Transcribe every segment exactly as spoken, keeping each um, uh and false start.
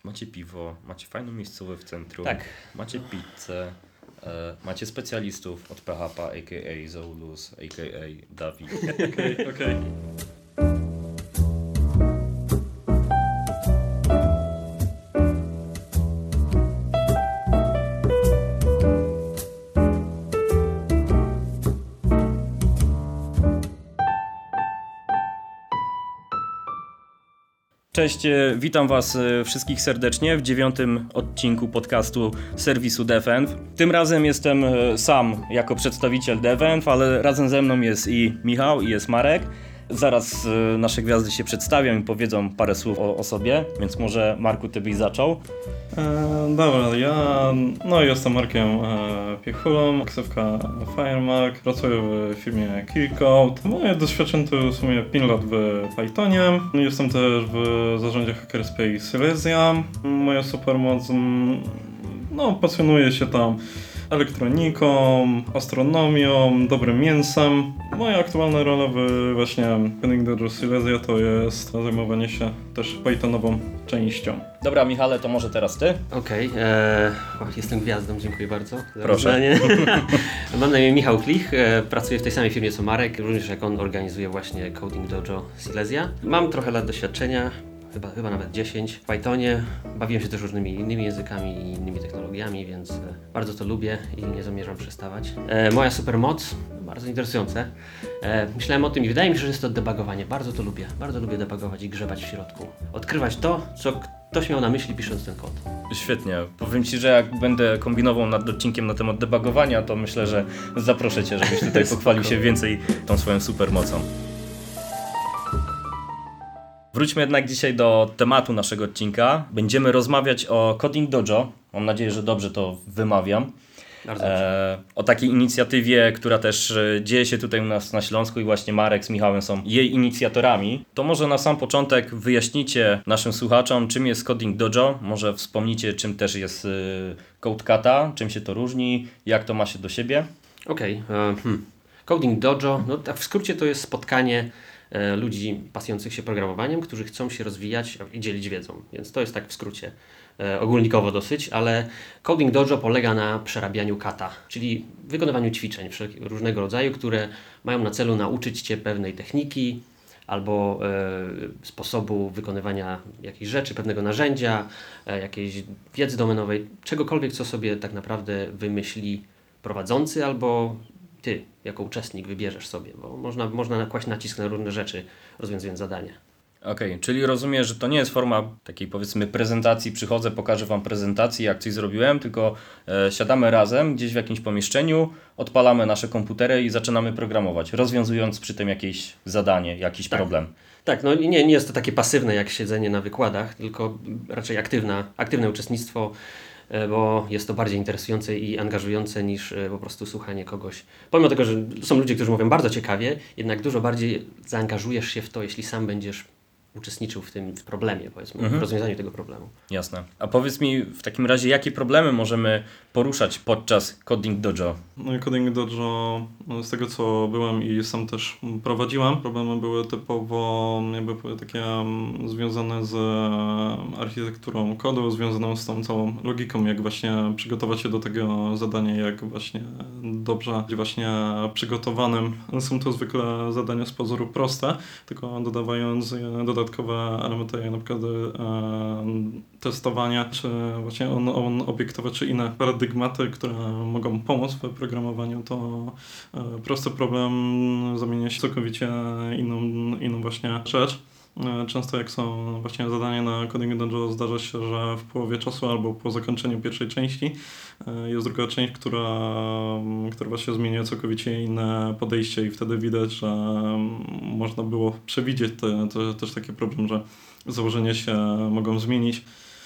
Macie piwo, macie fajną miejscówkę w centrum, Tak. macie pizzę, e, macie specjalistów od P H P, a k a. Zoulus, a k a. Dawid. Okej, okay, okej. Okay. Cześć, e, witam Was e, wszystkich serdecznie w dziewiątym odcinku podcastu serwisu DevEnv. Tym razem jestem e, sam jako przedstawiciel DevEnv, ale razem ze mną jest i Michał i jest Marek. Zaraz e, nasze gwiazdy się przedstawią i powiedzą parę słów o, o sobie, więc może Marku, ty byś zaczął. E, dobra, ja no, jestem Markiem e, Piechulą, ksywka Firemark, pracuję w firmie Killcode. Moje doświadczenie to w sumie pięć lat w Pythonie. Jestem też w zarządzie Hackerspace Silesia. Moja supermoc, no pasjonuję się tam elektroniką, astronomią, dobrym mięsem. Moja aktualna rola w właśnie Coding Dojo Silesia to jest zajmowanie się też Pythonową częścią. Dobra, Michale, to może teraz ty? Okej, okay, jestem gwiazdą, dziękuję bardzo za Proszę. Mam na imię Michał Klich, e, pracuję w tej samej firmie co Marek, również jak on organizuje właśnie Coding Dojo Silesia. Mam trochę lat doświadczenia. Chyba, chyba nawet dziesięć w Pythonie. Bawiłem się też różnymi innymi językami i innymi technologiami, więc e, bardzo to lubię i nie zamierzam przestawać. E, moja supermoc, bardzo interesujące. E, myślałem o tym i wydaje mi się, że jest to debugowanie. Bardzo to lubię. Bardzo lubię debugować i grzebać w środku. Odkrywać to, co ktoś miał na myśli pisząc ten kod. Świetnie. Powiem Ci, że jak będę kombinował nad odcinkiem na temat debugowania, to myślę, że zaproszę Cię, żebyś tutaj pochwalił się więcej tą swoją supermocą. Wróćmy jednak dzisiaj do tematu naszego odcinka. Będziemy rozmawiać o Coding Dojo. Mam nadzieję, że dobrze to wymawiam. Bardzo dobrze. E, o takiej inicjatywie, która też e, dzieje się tutaj u nas na Śląsku i właśnie Marek z Michałem są jej inicjatorami. To może na sam początek wyjaśnicie naszym słuchaczom, czym jest Coding Dojo. Może wspomnicie, czym też jest e, CodeKata, czym się to różni, jak to ma się do siebie. Okej. Okay. Uh, hmm. Coding Dojo, no tak w skrócie to jest spotkanie ludzi pasjonujących się programowaniem, którzy chcą się rozwijać i dzielić wiedzą. Więc to jest tak w skrócie, e, ogólnikowo dosyć, ale Coding Dojo polega na przerabianiu kata, czyli wykonywaniu ćwiczeń wszelkiego różnego rodzaju, które mają na celu nauczyć Cię pewnej techniki albo e, sposobu wykonywania jakiejś rzeczy, pewnego narzędzia, e, jakiejś wiedzy domenowej, czegokolwiek, co sobie tak naprawdę wymyśli prowadzący albo Ty, jako uczestnik, wybierzesz sobie, bo można, można nakłaść nacisk na różne rzeczy, rozwiązując zadanie. Okej, okay, czyli rozumiem, że to nie jest forma takiej powiedzmy prezentacji, przychodzę, pokażę Wam prezentację, jak coś zrobiłem, tylko e, siadamy razem gdzieś w jakimś pomieszczeniu, odpalamy nasze komputery i zaczynamy programować, rozwiązując przy tym jakieś zadanie, jakiś tak. problem. Tak, no nie, nie jest to takie pasywne jak siedzenie na wykładach, tylko raczej aktywna, aktywne uczestnictwo, bo jest to bardziej interesujące i angażujące niż po prostu słuchanie kogoś. Pomimo tego, że są ludzie, którzy mówią bardzo ciekawie, jednak dużo bardziej zaangażujesz się w to, jeśli sam będziesz uczestniczył w tym problemie, powiedzmy, mhm. w rozwiązaniu tego problemu. Jasne. A powiedz mi w takim razie, jakie problemy możemy poruszać podczas Coding Dojo? No i Coding Dojo, z tego co byłem i sam też prowadziłem, problemy były typowo jakby takie związane z architekturą kodu, związane z tą całą logiką, jak właśnie przygotować się do tego zadania, jak właśnie dobrze właśnie przygotowanym. Są to zwykle zadania z pozoru proste, tylko dodawając dodatkowe elementy, jak na przykład e, testowania, czy właśnie on, on obiektowe, czy inne paradygmaty, które mogą pomóc w programowaniu, to e, prosty problem zamienia się całkowicie inną, inną właśnie rzecz. Często jak są właśnie zadania na Coding Dojo, zdarza się, że w połowie czasu albo po zakończeniu pierwszej części jest druga część, która, która właśnie zmienia całkowicie inne podejście i wtedy widać, że można było przewidzieć te, te, też taki problem, że założenia się mogą zmienić.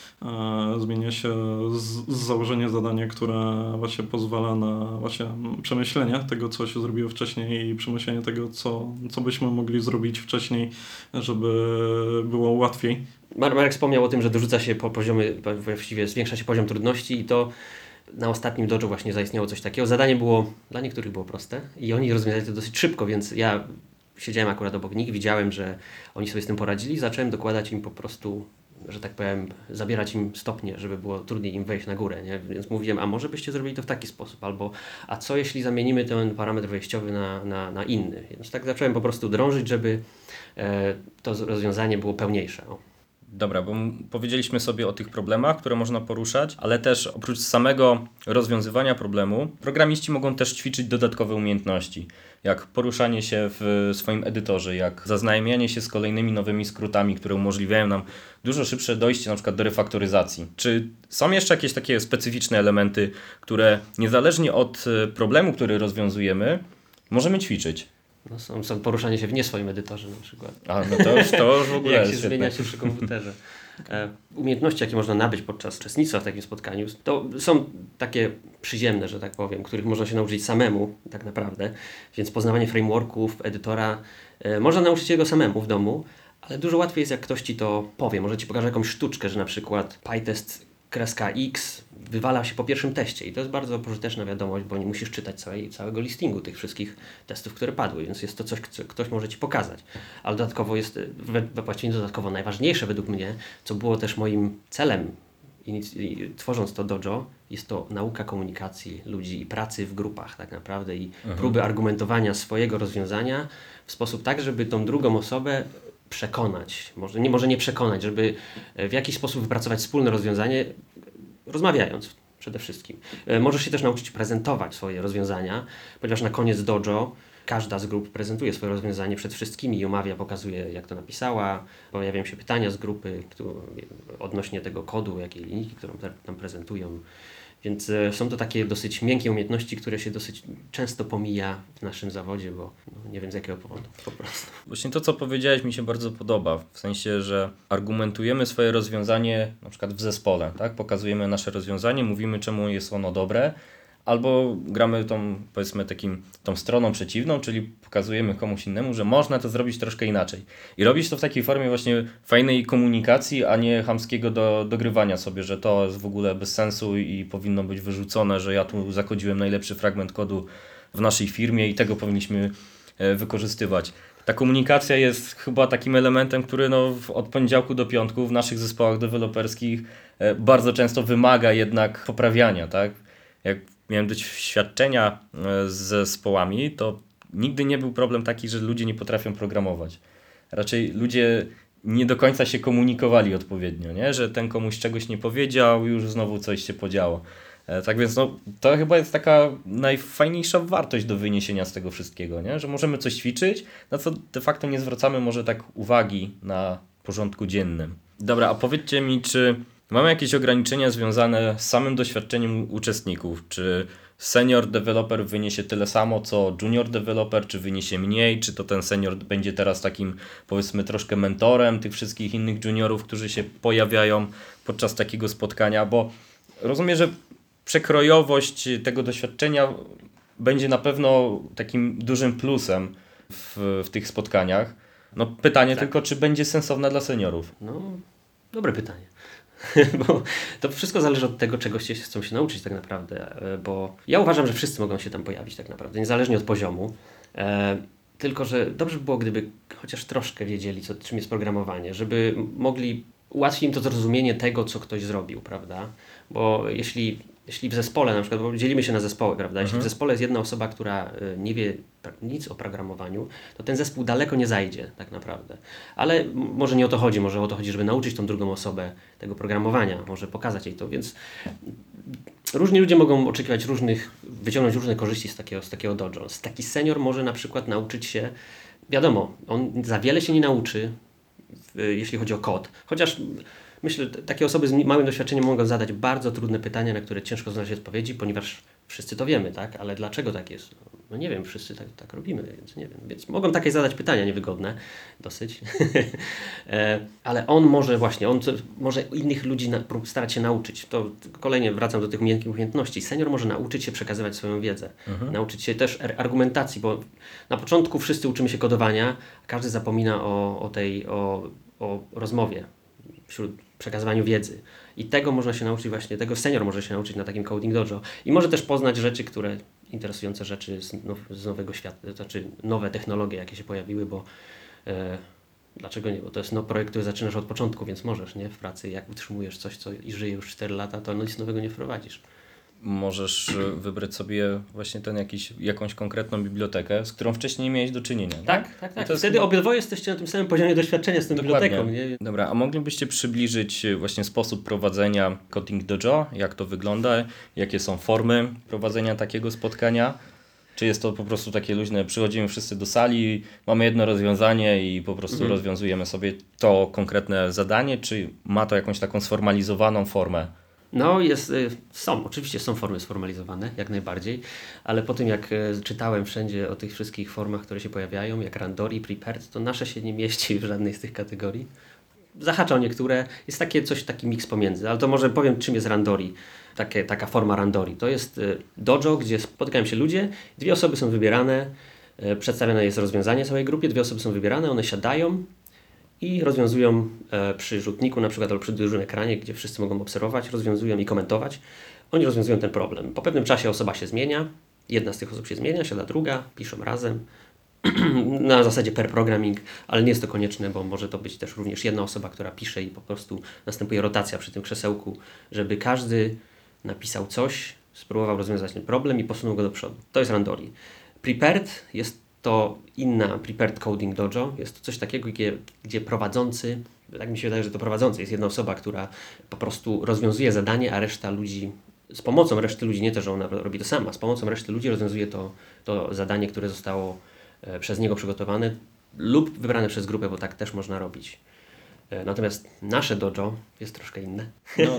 Zmienia się z, z założenia zadania, które właśnie pozwala na właśnie przemyślenie tego, co się zrobiło wcześniej i przemyślenie tego, co, co byśmy mogli zrobić wcześniej, żeby było łatwiej. Marek wspomniał o tym, że dorzuca się po poziomie, właściwie zwiększa się poziom trudności i to na ostatnim dojo właśnie zaistniało coś takiego. Zadanie było, dla niektórych było proste i oni rozwiązali to dosyć szybko, więc ja siedziałem akurat obok nich, widziałem, że oni sobie z tym poradzili, zacząłem dokładać im po prostu że tak powiem, zabierać im stopnie, żeby było trudniej im wejść na górę, nie? Więc mówiłem, a może byście zrobili to w taki sposób, albo a co jeśli zamienimy ten parametr wejściowy na, na, na inny. Więc tak zacząłem po prostu drążyć, żeby e, to rozwiązanie było pełniejsze. O. Dobra, bo m- powiedzieliśmy sobie o tych problemach, które można poruszać, ale też oprócz samego rozwiązywania problemu, programiści mogą też ćwiczyć dodatkowe umiejętności, jak poruszanie się w swoim edytorze, jak zaznajamianie się z kolejnymi nowymi skrótami, które umożliwiają nam dużo szybsze dojście na przykład do refaktoryzacji. Czy są jeszcze jakieś takie specyficzne elementy, które niezależnie od e, problemu, który rozwiązujemy, możemy ćwiczyć? No, są, są poruszanie się w nie swoim edytorze na przykład. A no to już, to już w ogóle Jak się jest świetne. zmienia się przy komputerze. E, umiejętności, jakie można nabyć podczas uczestnictwa w takim spotkaniu, to są takie przyziemne, że tak powiem, których można się nauczyć samemu tak naprawdę. Więc poznawanie frameworków, edytora, e, można nauczyć się go samemu w domu, ale dużo łatwiej jest, jak ktoś Ci to powie. Może Ci pokaże jakąś sztuczkę, że na przykład PyTest kreska X wywala się po pierwszym teście i to jest bardzo pożyteczna wiadomość, bo nie musisz czytać całej, całego listingu tych wszystkich testów, które padły, więc jest to coś, co ktoś może Ci pokazać. Ale dodatkowo jest, właściwie dodatkowo najważniejsze według mnie, co było też moim celem inic- tworząc to dojo, jest to nauka komunikacji ludzi i pracy w grupach tak naprawdę i mhm. próby argumentowania swojego rozwiązania w sposób tak, żeby tą drugą osobę przekonać, może nie, może nie przekonać, żeby w jakiś sposób wypracować wspólne rozwiązanie, rozmawiając przede wszystkim. Możesz się też nauczyć prezentować swoje rozwiązania, ponieważ na koniec dojo każda z grup prezentuje swoje rozwiązanie przed wszystkimi i omawia, pokazuje jak to napisała, pojawiają się pytania z grupy które, odnośnie tego kodu, jakiej linijki, którą tam prezentują. Więc e, są to takie dosyć miękkie umiejętności, które się dosyć często pomija w naszym zawodzie, bo no, nie wiem z jakiego powodu po prostu. Właśnie to, co powiedziałeś, mi się bardzo podoba, w sensie, że argumentujemy swoje rozwiązanie na przykład w zespole, tak? Pokazujemy nasze rozwiązanie, mówimy czemu jest ono dobre, albo gramy tą, powiedzmy, takim, tą stroną przeciwną, czyli pokazujemy komuś innemu, że można to zrobić troszkę inaczej. I robić to w takiej formie właśnie fajnej komunikacji, a nie chamskiego do, dogrywania sobie, że to jest w ogóle bez sensu i powinno być wyrzucone, że ja tu zakodziłem najlepszy fragment kodu w naszej firmie i tego powinniśmy e, wykorzystywać. Ta komunikacja jest chyba takim elementem, który no, w- od poniedziałku do piątku w naszych zespołach deweloperskich e, bardzo często wymaga jednak poprawiania, tak? Jak miałem doświadczenia e, z zespołami, to nigdy nie był problem taki, że ludzie nie potrafią programować. Raczej ludzie nie do końca się komunikowali odpowiednio, nie? Że ten komuś czegoś nie powiedział, już znowu coś się podziało. E, Tak więc no, to chyba jest taka najfajniejsza wartość do wyniesienia z tego wszystkiego, nie? Że możemy coś ćwiczyć, na co de facto nie zwracamy może tak uwagi na porządku dziennym. Dobra, a powiedzcie mi, czy mamy jakieś ograniczenia związane z samym doświadczeniem uczestników? Czy senior developer wyniesie tyle samo, co junior developer, czy wyniesie mniej? Czy to ten senior będzie teraz takim, powiedzmy, troszkę mentorem tych wszystkich innych juniorów, którzy się pojawiają podczas takiego spotkania? Bo rozumiem, że przekrojowość tego doświadczenia będzie na pewno takim dużym plusem w, w tych spotkaniach. No pytanie Tak. tylko, czy będzie sensowna dla seniorów? No, dobre pytanie. Bo to wszystko zależy od tego, czego się chcą się nauczyć tak naprawdę, e, bo ja uważam, że wszyscy mogą się tam pojawić tak naprawdę, niezależnie od poziomu. E, tylko, że dobrze by było, gdyby chociaż troszkę wiedzieli, co, czym jest programowanie, żeby mogli ułatwić im to zrozumienie tego, co ktoś zrobił, prawda? Bo jeśli, jeśli w zespole, na przykład, bo dzielimy się na zespoły, prawda? Jeśli w zespole jest jedna osoba, która y, nie wie pra- nic o programowaniu, to ten zespół daleko nie zajdzie tak naprawdę. Ale m- może nie o to chodzi, może o to chodzi, żeby nauczyć tą drugą osobę tego programowania, może pokazać jej to, więc różni ludzie mogą oczekiwać różnych, wyciągnąć różne korzyści z takiego, z takiego dojo. Taki senior może na przykład nauczyć się, wiadomo, on za wiele się nie nauczy, y, jeśli chodzi o kod, chociaż myślę, że takie osoby z małym doświadczeniem mogą zadać bardzo trudne pytania, na które ciężko znaleźć odpowiedzi, ponieważ wszyscy to wiemy, tak? Ale dlaczego tak jest? No nie wiem, wszyscy tak, tak robimy, więc nie wiem. Więc mogą takie zadać pytania niewygodne, dosyć. E, Ale on może właśnie, on co- może innych ludzi na, prób- starać się nauczyć. To kolejnie wracam do tych miękkich umiejętności. Senior może nauczyć się przekazywać swoją wiedzę. Nauczyć się też ar- argumentacji, bo na początku wszyscy uczymy się kodowania, a każdy zapomina o, o tej, o, o rozmowie, wśród przekazywaniu wiedzy. I tego można się nauczyć właśnie, tego senior może się nauczyć na takim coding dojo. I może też poznać rzeczy, które, interesujące rzeczy z, now, z nowego świata, to znaczy nowe technologie, jakie się pojawiły, bo e, Dlaczego nie? Bo to jest no, projekt, który zaczynasz od początku, więc możesz, nie? W pracy, jak utrzymujesz coś, co i żyje już cztery lata, to nic nowego nie wprowadzisz. Możesz y, wybrać sobie właśnie ten jakiś, jakąś konkretną bibliotekę, z którą wcześniej nie miałeś do czynienia. Nie? Tak, tak, tak. to jest Wtedy chyba- obydwoje jesteście na tym samym poziomie doświadczenia z tą Dokładnie. biblioteką, nie? Dobra, a moglibyście przybliżyć y, właśnie sposób prowadzenia Coding Dojo? Jak to wygląda? Jakie są formy prowadzenia takiego spotkania? Czy jest to po prostu takie luźne, przychodzimy wszyscy do sali, mamy jedno rozwiązanie i po prostu Mhm. rozwiązujemy sobie to konkretne zadanie, czy ma to jakąś taką sformalizowaną formę? No, jest, y, są, oczywiście są formy sformalizowane, jak najbardziej, ale po tym jak y, czytałem wszędzie o tych wszystkich formach, które się pojawiają, jak Randori, Prepared, to nasze się nie mieści w żadnej z tych kategorii. Zahacza o niektóre, jest takie coś, taki miks pomiędzy, ale to może powiem, czym jest Randori, takie, taka forma Randori. To jest y, dojo, gdzie spotykają się ludzie, dwie osoby są wybierane, y, przedstawione jest rozwiązanie całej grupie, dwie osoby są wybierane, one siadają i rozwiązują e, przy rzutniku na przykład albo przy dużym ekranie, gdzie wszyscy mogą obserwować, rozwiązują i komentować. Oni rozwiązują ten problem. Po pewnym czasie osoba się zmienia, jedna z tych osób się zmienia, siada druga, piszą razem. Na zasadzie pair programming, ale nie jest to konieczne, bo może to być też również jedna osoba, która pisze i po prostu następuje rotacja przy tym krzesełku, żeby każdy napisał coś, spróbował rozwiązać ten problem i posunął go do przodu. To jest Randori. Prepared jest to inna Prepared Coding Dojo. Jest to coś takiego, gdzie, gdzie prowadzący, tak mi się wydaje, że to prowadzący jest jedna osoba, która po prostu rozwiązuje zadanie, a reszta ludzi, z pomocą reszty ludzi, nie to, że ona robi to sama, z pomocą reszty ludzi rozwiązuje to, to zadanie, które zostało e, przez niego przygotowane lub wybrane przez grupę, bo tak też można robić. E, natomiast nasze dojo jest troszkę inne. No,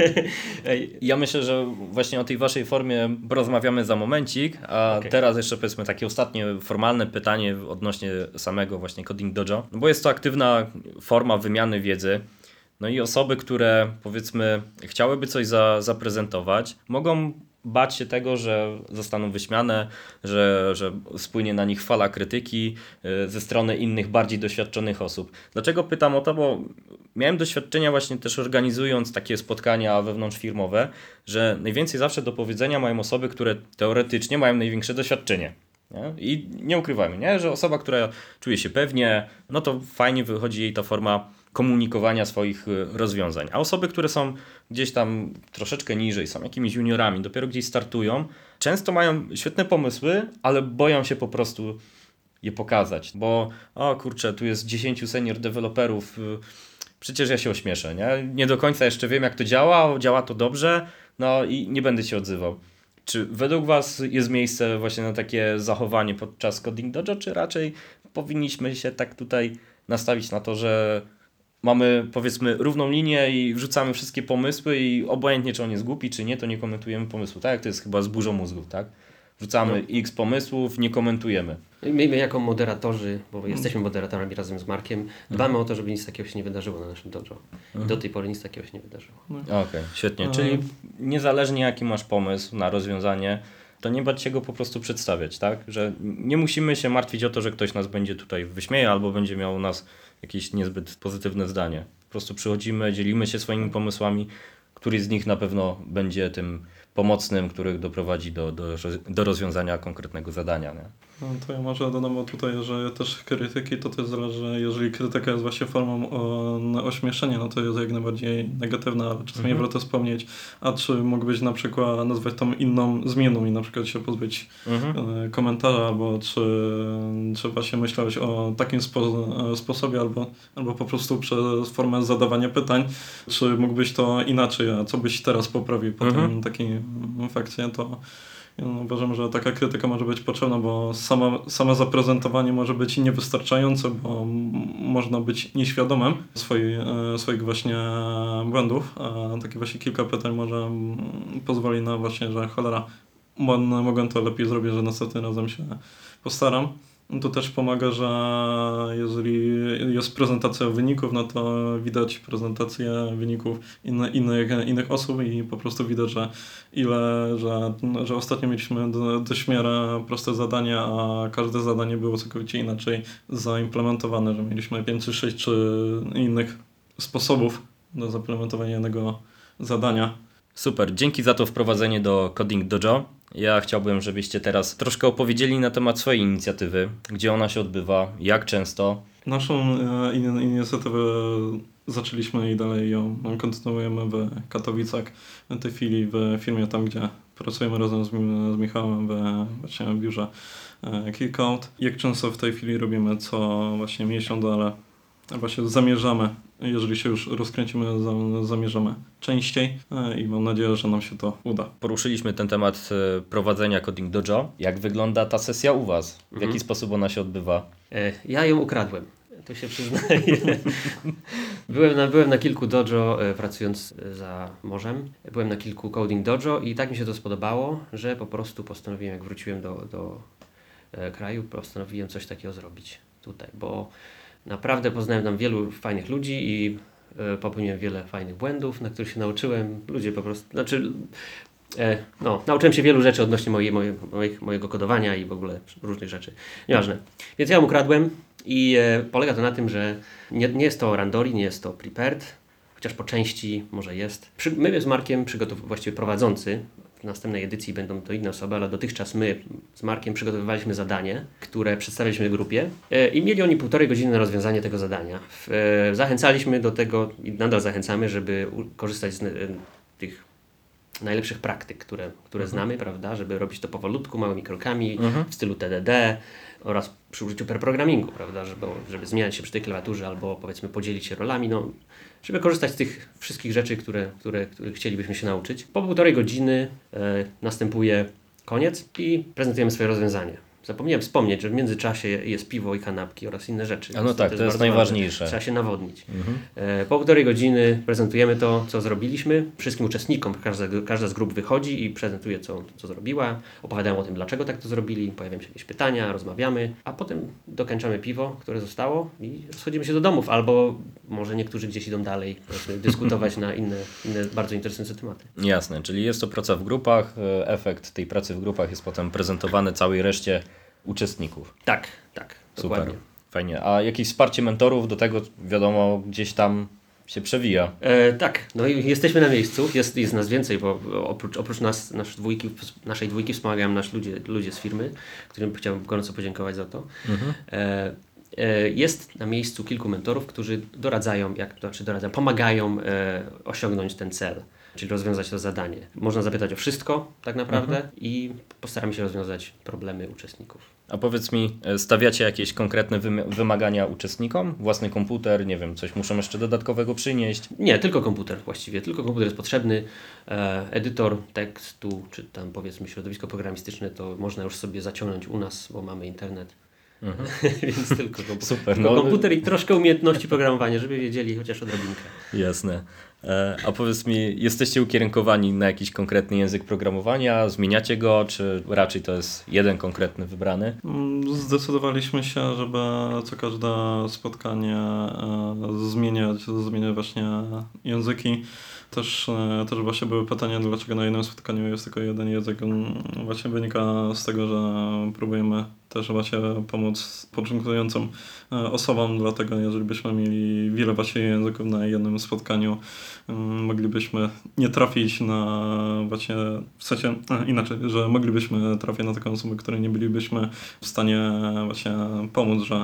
ja myślę, że właśnie o tej waszej formie porozmawiamy za momencik, a Okej. teraz jeszcze powiedzmy takie ostatnie formalne pytanie odnośnie samego właśnie Coding Dojo, no bo jest to aktywna forma wymiany wiedzy. No i osoby, które powiedzmy chciałyby coś za, zaprezentować, mogą bać się tego, że zostaną wyśmiane, że, że spłynie na nich fala krytyki y, ze strony innych, bardziej doświadczonych osób. Dlaczego pytam o to? Bo miałem doświadczenia właśnie też organizując takie spotkania wewnątrzfirmowe, że najwięcej zawsze do powiedzenia mają osoby, które teoretycznie mają największe doświadczenie. Nie? I nie ukrywajmy, nie? Że osoba, która czuje się pewnie, no to fajnie wychodzi jej ta forma komunikowania swoich y, rozwiązań. A osoby, które są gdzieś tam troszeczkę niżej, są jakimiś juniorami, dopiero gdzieś startują, często mają świetne pomysły, ale boją się po prostu je pokazać, bo o kurczę, tu jest dziesięciu senior deweloperów, y, przecież ja się ośmieszę, nie? Nie do końca jeszcze wiem, jak to działa, działa to dobrze, no i nie będę się odzywał. Czy według was jest miejsce właśnie na takie zachowanie podczas Coding Dojo, czy raczej powinniśmy się tak tutaj nastawić na to, że mamy powiedzmy równą linię i wrzucamy wszystkie pomysły i obojętnie czy on jest głupi, czy nie, to nie komentujemy pomysłu, tak? To jest chyba z burzą mózgów, tak? Wrzucamy No. x pomysłów, nie komentujemy. My, my jako moderatorzy, bo jesteśmy moderatorami razem z Markiem, dbamy o to, żeby nic takiego się nie wydarzyło na naszym dojo. I do tej pory nic takiego się nie wydarzyło. Okej, świetnie. E. Czyli niezależnie jaki masz pomysł na rozwiązanie, to nie bać się go po prostu przedstawiać, tak? Że nie musimy się martwić o to, że ktoś nas będzie tutaj wyśmieje albo będzie miał o nas jakieś niezbyt pozytywne zdanie. Po prostu przychodzimy, dzielimy się swoimi pomysłami, któryś z nich na pewno będzie tym pomocnym, który doprowadzi do, do, do rozwiązania konkretnego zadania. Nie? No, to ja może dodam, bo tutaj, że też krytyki to też zależy, jeżeli krytyka jest właśnie formą o, na ośmieszenia, no to jest jak najbardziej negatywna, ale czasami Mhm. warto wspomnieć, a czy mógłbyś na przykład nazwać tą inną zmienną i na przykład się pozbyć Mhm. e, komentarza, albo czy, czy właśnie myślałeś o takim spo, e, sposobie, albo, albo po prostu przez formę zadawania pytań, czy mógłbyś to inaczej, a co byś teraz poprawił po Mhm. tym takiej fakcie, to ja uważam, że taka krytyka może być potrzebna, bo sama, same zaprezentowanie może być niewystarczające, bo m- można być nieświadomym swoich, e, swoich właśnie błędów, a takie właśnie kilka pytań może mm, pozwoli na właśnie, że cholera, mo- mogę to lepiej zrobić, że następnym razem się postaram. To też pomaga, że jeżeli jest prezentacja wyników, no to widać prezentację wyników inne, innych, innych osób i po prostu widać, że ile, że, że ostatnio mieliśmy do, dość w miarę proste zadania, a każde zadanie było całkowicie inaczej zaimplementowane, że mieliśmy pięć czy sześć czy innych sposobów do zaimplementowania jednego zadania. Super, dzięki za to wprowadzenie do Coding Dojo. Ja chciałbym, żebyście teraz troszkę opowiedzieli na temat swojej inicjatywy, gdzie ona się odbywa, jak często Naszą e, in, inicjatywę zaczęliśmy i dalej ją kontynuujemy w Katowicach, w tej chwili w firmie tam, gdzie pracujemy razem z, z Michałem w, właśnie w biurze e, Keycode. Jak często w tej chwili robimy co właśnie miesiąc, ale właśnie zamierzamy, jeżeli się już rozkręcimy, za- zamierzamy częściej e, i mam nadzieję, że nam się to uda. Poruszyliśmy ten temat e, prowadzenia Coding Dojo. Jak wygląda ta sesja u Was? W Mhm. jaki sposób ona się odbywa? E, Ja ją ukradłem, to się przyznaję. byłem, na, byłem na kilku dojo e, pracując e, za morzem. Byłem na kilku coding dojo i tak mi się to spodobało, że po prostu postanowiłem, jak wróciłem do, do e, kraju, postanowiłem coś takiego zrobić tutaj, bo naprawdę poznałem tam wielu fajnych ludzi i e, popełniłem wiele fajnych błędów, na których się nauczyłem. Ludzie po prostu, znaczy E, no, nauczyłem się wielu rzeczy odnośnie mojej, moje, moich, mojego kodowania i w ogóle różnych rzeczy. Nieważne. Więc ja ją ukradłem i e, polega to na tym, że nie, nie jest to Randori, nie jest to Prepared, chociaż po części może jest. Przy, my z Markiem, przygotow- właściwie prowadzący, w następnej edycji będą to inne osoby, ale dotychczas my z Markiem przygotowywaliśmy zadanie, które przedstawiliśmy grupie e, i mieli oni półtorej godziny na rozwiązanie tego zadania. W, e, zachęcaliśmy do tego i nadal zachęcamy, żeby u, korzystać z e, tych najlepszych praktyk, które, które Mhm. znamy, prawda, żeby robić to powolutku, małymi krokami, Mhm. w stylu T D D oraz przy użyciu pair programmingu, prawda, żeby, żeby zmieniać się przy tej klawiaturze albo powiedzmy podzielić się rolami, no, żeby korzystać z tych wszystkich rzeczy, które, które, które chcielibyśmy się nauczyć. Po półtorej godziny e, następuje koniec i prezentujemy swoje rozwiązanie. Zapomniałem wspomnieć, że w międzyczasie jest piwo i kanapki oraz inne rzeczy. A no więc tak, to jest bardzo najważniejsze. ważne. Trzeba się nawodnić. Mhm. E, Po półtorej godziny prezentujemy to, co zrobiliśmy. Wszystkim uczestnikom, każda, każda z grup wychodzi i prezentuje, co, co zrobiła. Opowiadają o tym, dlaczego tak to zrobili. Pojawiają się jakieś pytania, rozmawiamy, a potem dokończamy piwo, które zostało i schodzimy się do domów. Albo może niektórzy gdzieś idą dalej, powiedzmy, dyskutować na inne, inne bardzo interesujące tematy. Jasne, czyli jest to praca w grupach. e, Efekt tej pracy w grupach jest potem prezentowany całej reszcie uczestników. Tak, tak, dokładnie. Super, fajnie. A jakieś wsparcie mentorów do tego, wiadomo, gdzieś tam się przewija. E, tak, no i jesteśmy na miejscu, jest, jest nas więcej, bo oprócz, oprócz nas, nasz dwójki, naszej dwójki wspomagają nas ludzie, ludzie z firmy, którym chciałbym gorąco podziękować za to. Mhm. E, e, jest na miejscu kilku mentorów, którzy doradzają, jak to znaczy doradzają, pomagają e, osiągnąć ten cel, czyli rozwiązać to zadanie. Można zapytać o wszystko tak naprawdę i postaramy się rozwiązać problemy uczestników. A powiedz mi, e, stawiacie jakieś konkretne wym- wymagania uczestnikom? Własny komputer, nie wiem, coś muszą jeszcze dodatkowego przynieść? Nie, tylko komputer właściwie, tylko komputer jest potrzebny. E, edytor tekstu, czy tam powiedzmy środowisko programistyczne, to można już sobie zaciągnąć u nas, bo mamy internet. Mhm. Więc tylko, kompu- Super, tylko no. komputer i troszkę umiejętności programowania, żeby wiedzieli chociaż odrobinkę. Jasne. E, A powiedz mi, jesteście ukierunkowani na jakiś konkretny język programowania? Zmieniacie go, czy raczej to jest jeden konkretny wybrany? Mm, Zdecydowaliśmy się, żeby co każde spotkanie e, zmieniać, zmieniać właśnie języki. Też, e, też właśnie były pytania, dlaczego na jednym spotkaniu jest tylko jeden język. Mm, Właśnie wynika z tego, że próbujemy też właśnie pomóc początkującym e, osobom, dlatego jeżeli byśmy mieli wiele właśnie języków na jednym spotkaniu, mm, moglibyśmy nie trafić na właśnie, w sensie e, inaczej, że moglibyśmy trafić na taką osobę, której nie bylibyśmy w stanie właśnie pomóc, że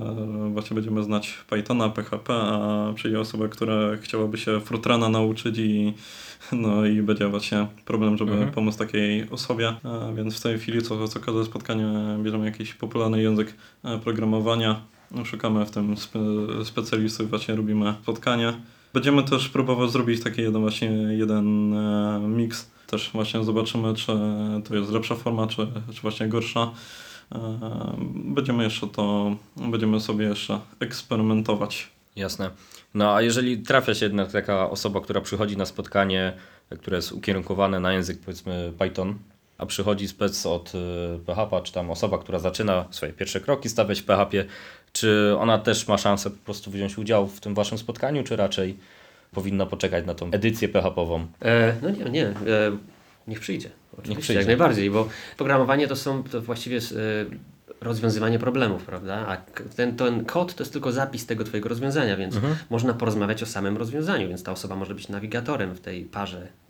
e, właśnie będziemy znać Pythona, P H P, a przyjdzie osoba, która chciałaby się Fortrana nauczyć i no i będzie właśnie problem, żeby Mhm. pomóc takiej osobie, e, więc w tej chwili co, co każde spotkanie bierzemy jakiś popularny język e, programowania, no, szukamy w tym spe, specjalistów, właśnie robimy spotkania. Będziemy też próbować zrobić taki jeden właśnie jeden e, miks, też właśnie zobaczymy, czy to jest lepsza forma, czy, czy właśnie gorsza. E, Będziemy jeszcze to, będziemy sobie jeszcze eksperymentować. Jasne. No a jeżeli trafia się jednak taka osoba, która przychodzi na spotkanie, które jest ukierunkowane na język powiedzmy Python, a przychodzi spec od y, P H P, czy tam osoba, która zaczyna swoje pierwsze kroki stawiać w P H P, czy ona też ma szansę po prostu wziąć udział w tym waszym spotkaniu, czy raczej powinna poczekać na tą edycję P H P-ową? E, no nie, nie. E, niech przyjdzie. Oczywiście, przyjdzie. jak najbardziej, bo programowanie to są to właściwie jest, e, rozwiązywanie problemów, prawda? A k- ten, ten kod to jest tylko zapis tego twojego rozwiązania, więc Mhm. można porozmawiać o samym rozwiązaniu, więc ta osoba może być nawigatorem w tej parze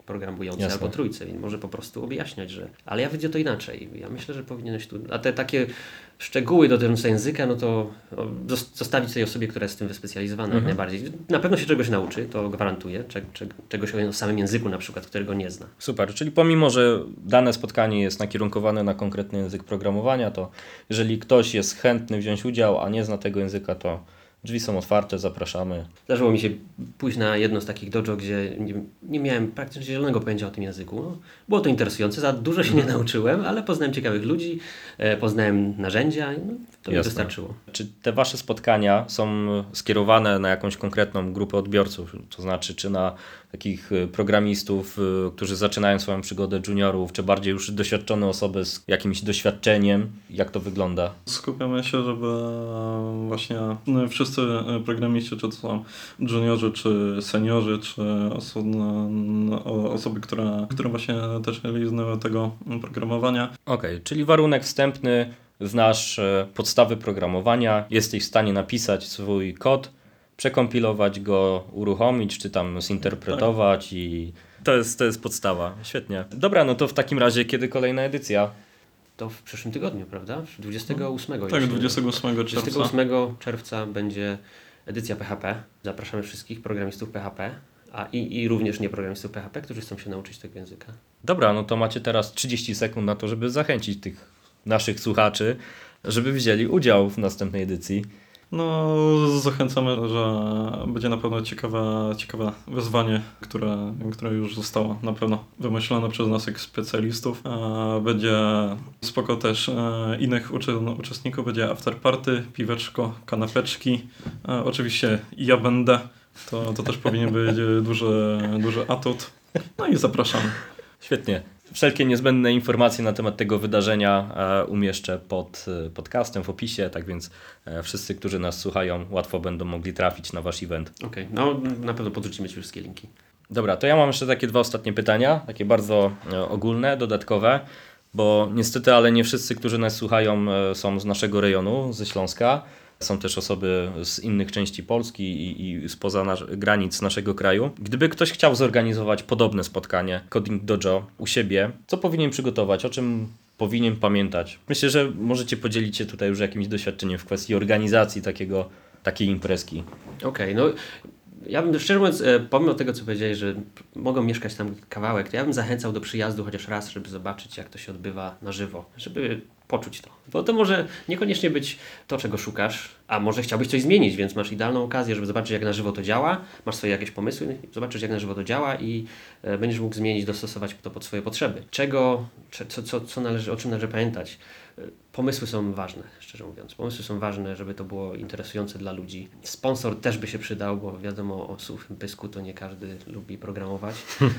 programujący Jasne. albo trójce i może po prostu objaśniać, że ale ja widzę to inaczej. Ja myślę, że powinieneś tu... A te takie szczegóły dotyczące języka, no to no, zos- zostawić tej osobie, która jest w tym wyspecjalizowana jak najbardziej. Na pewno się czegoś nauczy, to gwarantuję. Cze- cze- czegoś o samym języku na przykład, którego nie zna. Super, czyli pomimo, że dane spotkanie jest nakierunkowane na konkretny język programowania, to jeżeli ktoś jest chętny wziąć udział, a nie zna tego języka, to drzwi są otwarte, zapraszamy. Zdarzyło mi się pójść na jedno z takich dojo, gdzie nie, nie miałem praktycznie zielonego pojęcia o tym języku. No, było to interesujące, za dużo się nie nauczyłem, ale poznałem ciekawych ludzi, e, poznałem narzędzia i no, to mi Jasne. wystarczyło. Czy te wasze spotkania są skierowane na jakąś konkretną grupę odbiorców? To znaczy, czy na takich y, programistów, y, którzy zaczynają swoją przygodę juniorów, czy bardziej już doświadczone osoby z jakimś doświadczeniem? Jak to wygląda? Skupiamy się, żeby właśnie no, wszyscy programiści, czy to są juniorzy, czy seniorzy, czy oso- no, osoby, które, które właśnie też mieli znane tego programowania. Okej, czyli warunek wstępny, znasz e, podstawy programowania, jesteś w stanie napisać swój kod, przekompilować go, uruchomić, czy tam zinterpretować i to jest, to jest podstawa. Świetnie. Dobra, no to w takim razie kiedy kolejna edycja? To w przyszłym tygodniu, prawda? dwudziestego ósmego. Tak, jeśli- dwudziestego ósmego czerwca. dwudziestego ósmego czerwca będzie edycja P H P. Zapraszamy wszystkich programistów P H P, a i, i również nieprogramistów P H P, którzy chcą się nauczyć tego języka. Dobra, no to macie teraz trzydzieści sekund na to, żeby zachęcić tych naszych słuchaczy, żeby wzięli udział w następnej edycji. No, zachęcamy, że będzie na pewno ciekawe, ciekawe wyzwanie, które, które już zostało na pewno wymyślone przez naszych specjalistów. E, Będzie spoko też e, innych uczy- uczestników, będzie afterparty, piweczko, kanapeczki. E, Oczywiście ja będę, to, to też powinien być duży, duży atut. No i zapraszamy. Świetnie. Wszelkie niezbędne informacje na temat tego wydarzenia e, umieszczę pod e, podcastem w opisie, tak więc e, wszyscy, którzy nas słuchają, łatwo będą mogli trafić na wasz event. Okej, no na pewno podrzucimy Ci wszystkie linki. Dobra, to ja mam jeszcze takie dwa ostatnie pytania, takie bardzo e, ogólne, dodatkowe, bo niestety, ale nie wszyscy, którzy nas słuchają, e, są z naszego rejonu, ze Śląska. Są też osoby z innych części Polski i, i spoza nasz, granic naszego kraju. Gdyby ktoś chciał zorganizować podobne spotkanie Coding Dojo u siebie, co powinien przygotować, o czym powinien pamiętać? Myślę, że możecie podzielić się tutaj już jakimś doświadczeniem w kwestii organizacji takiego, takiej imprezki. Okej, no ja bym szczerze mówiąc, e, pomimo tego co powiedziałeś, że p- mogą mieszkać tam kawałek, to ja bym zachęcał do przyjazdu chociaż raz, żeby zobaczyć jak to się odbywa na żywo, żeby poczuć to. Bo to może niekoniecznie być to, czego szukasz, a może chciałbyś coś zmienić, więc masz idealną okazję, żeby zobaczyć jak na żywo to działa, masz swoje jakieś pomysły, zobaczysz jak na żywo to działa i e, będziesz mógł zmienić, dostosować to pod swoje potrzeby. Czego, cze- co, co, co należy, o czym należy pamiętać? E, Pomysły są ważne, szczerze mówiąc. Pomysły są ważne, żeby to było interesujące dla ludzi. Sponsor też by się przydał, bo wiadomo o suchym pysku to nie każdy lubi programować.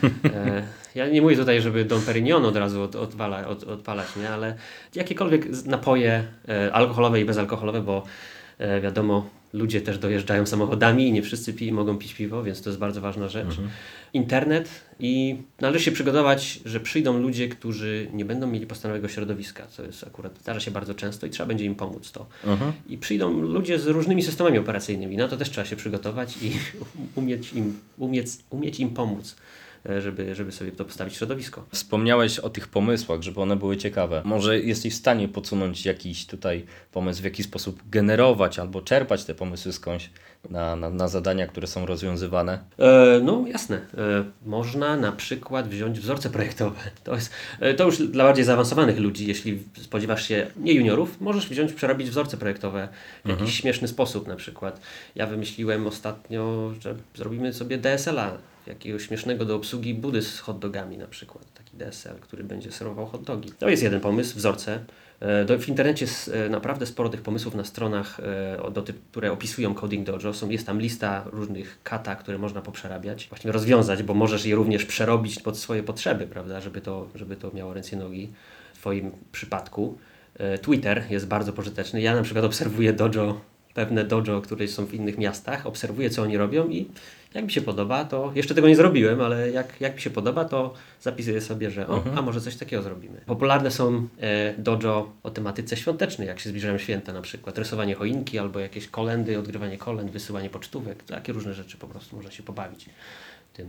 E, ja nie mówię tutaj, żeby Dom Perignon od razu od, odwala, od, odpalać, nie? Ale jakiekolwiek z- napoje e, alkoholowe i bezalkoholowe, bo e, wiadomo, ludzie też dojeżdżają samochodami i nie wszyscy pi- mogą pić piwo, więc to jest bardzo ważna rzecz. Internet i należy się przygotować, że przyjdą ludzie, którzy nie będą mieli podstawowego środowiska, co jest akurat, zdarza się bardzo często i trzeba będzie im pomóc to. Mhm. I przyjdą ludzie z różnymi systemami operacyjnymi, na to też trzeba się przygotować i umieć im, umieć, umieć im pomóc, e, żeby, żeby sobie to postawić środowisko. Wspomniałeś o tych pomysłach, żeby one były ciekawe. Może jesteś w stanie podsunąć jakiś tutaj pomysł, w jaki sposób generować albo czerpać te pomysły skądś na, na, na zadania, które są rozwiązywane? E, no jasne. E, można na przykład wziąć wzorce projektowe. To jest, e, to już dla bardziej zaawansowanych ludzi. Jeśli spodziewasz się nie juniorów, możesz wziąć, przerobić wzorce projektowe w jakiś śmieszny sposób na przykład. Ja wymyśliłem ostatnio, że zrobimy sobie D S L A, jakiegoś śmiesznego do obsługi budy z hot dogami na przykład. Taki D S L, który będzie serwował hot dogi. To jest jeden pomysł, wzorce. E, Do, w internecie jest e, naprawdę sporo tych pomysłów na stronach, e, o- do tych, które opisują Coding Dojo. Są, jest tam lista różnych kata, które można poprzerabiać, właściwie rozwiązać, bo możesz je również przerobić pod swoje potrzeby, prawda, żeby to, żeby to miało ręce i nogi w Twoim przypadku. E, Twitter jest bardzo pożyteczny. Ja na przykład obserwuję dojo, pewne dojo, które są w innych miastach, obserwuję co oni robią i jak mi się podoba, to jeszcze tego nie zrobiłem, ale jak, jak mi się podoba, to zapisuję sobie, że o, a może coś takiego zrobimy. Popularne są e, dojo o tematyce świątecznej, jak się zbliżają święta na przykład, rysowanie choinki albo jakieś kolendy, odgrywanie kolęd, wysyłanie pocztówek, takie różne rzeczy po prostu można się pobawić tym.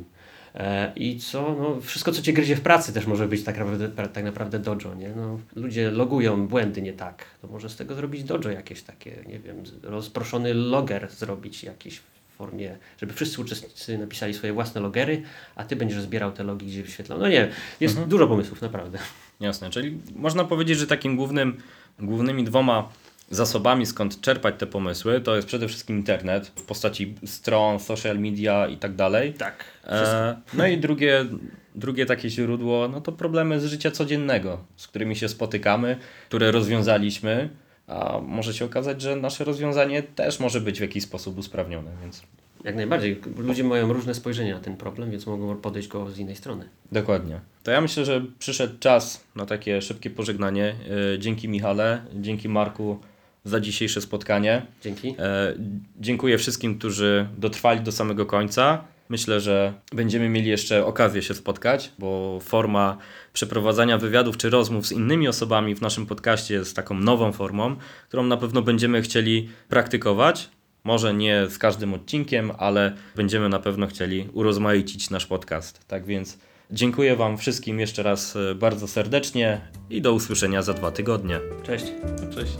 E, I co? No, wszystko, co cię gryzie w pracy, też może być tak naprawdę, tak naprawdę dojo, nie? No, ludzie logują błędy nie tak. To może z tego zrobić dojo jakieś takie, nie wiem, rozproszony loger zrobić jakiś w formie, żeby wszyscy uczestnicy napisali swoje własne logery, a ty będziesz zbierał te logi, gdzie wyświetlał. No nie, jest Mhm. dużo pomysłów, naprawdę. Jasne, czyli można powiedzieć, że takim głównym, głównymi dwoma zasobami, skąd czerpać te pomysły, to jest przede wszystkim internet w postaci stron, social media i tak dalej. Tak. E, no i drugie, drugie takie źródło, no to problemy z życia codziennego, z którymi się spotykamy, które rozwiązaliśmy, a może się okazać, że nasze rozwiązanie też może być w jakiś sposób usprawnione, więc Jak najbardziej. Ludzie mają różne spojrzenia na ten problem, więc mogą podejść go z innej strony. dokładnie. To ja myślę, że przyszedł czas na takie szybkie pożegnanie. E, dzięki Michale, dzięki Marku za dzisiejsze spotkanie. Dzięki. E, dziękuję wszystkim, którzy dotrwali do samego końca. Myślę, że będziemy mieli jeszcze okazję się spotkać, bo forma przeprowadzania wywiadów czy rozmów z innymi osobami w naszym podcaście jest taką nową formą, którą na pewno będziemy chcieli praktykować. Może nie z każdym odcinkiem, ale będziemy na pewno chcieli urozmaicić nasz podcast. Tak więc dziękuję Wam wszystkim jeszcze raz e, bardzo serdecznie i do usłyszenia za dwa tygodnie. Cześć. Cześć.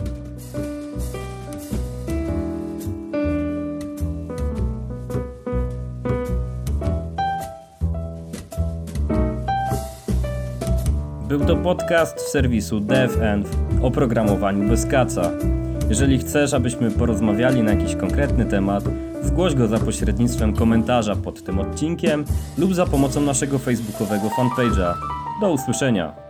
Był to podcast serwisu DevEnv o programowaniu bez kaca. Jeżeli chcesz, abyśmy porozmawiali na jakiś konkretny temat, zgłoś go za pośrednictwem komentarza pod tym odcinkiem lub za pomocą naszego facebookowego fanpage'a. Do usłyszenia!